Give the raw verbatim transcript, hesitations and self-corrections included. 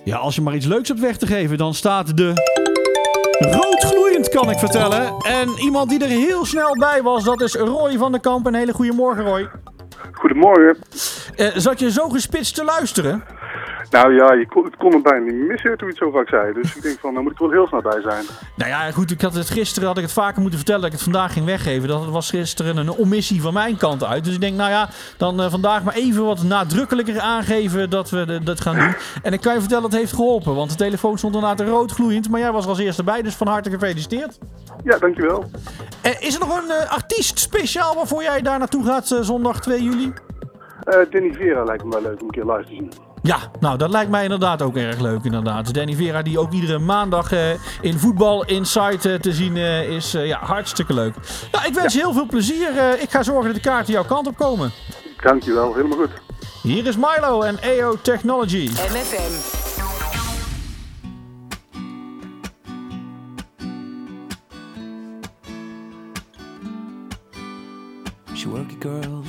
Ja, als je maar iets leuks hebt weg te geven, dan staat de rood gloeiend, kan ik vertellen. En iemand die er heel snel bij was, dat is Roy van der Kamp. Een hele goede morgen, Roy. Goedemorgen. Uh, zat je zo gespitst te luisteren? Nou ja, je kon, het kon het bijna niet missen toen je het zo vaak zei. Dus ik denk van, daar moet ik wel heel snel bij zijn. Nou ja, goed, ik had het gisteren had ik het vaker moeten vertellen dat ik het vandaag ging weggeven. Dat was gisteren een omissie van mijn kant uit. Dus ik denk, nou ja, dan uh, vandaag maar even wat nadrukkelijker aangeven dat we de, dat gaan doen. En ik kan je vertellen, dat heeft geholpen. Want de telefoon stond inderdaad rood gloeiend. Maar jij was er als eerste bij, dus van harte gefeliciteerd. Ja, dankjewel. Uh, is er nog een uh, artiest speciaal waarvoor jij daar naartoe gaat uh, zondag twee juli? Uh, Danny Vera lijkt me wel leuk om een keer live te zien. Ja, nou dat lijkt mij inderdaad ook erg leuk inderdaad. Danny Vera die ook iedere maandag uh, in Voetbal Insight uh, te zien uh, is. Uh, ja, hartstikke leuk. Nou, ik wens je heel veel plezier. Uh, ik ga zorgen dat de kaarten jouw kant op komen. Dankjewel, helemaal goed. Hier is Milo en A O Technology. M F M. She work it, girl.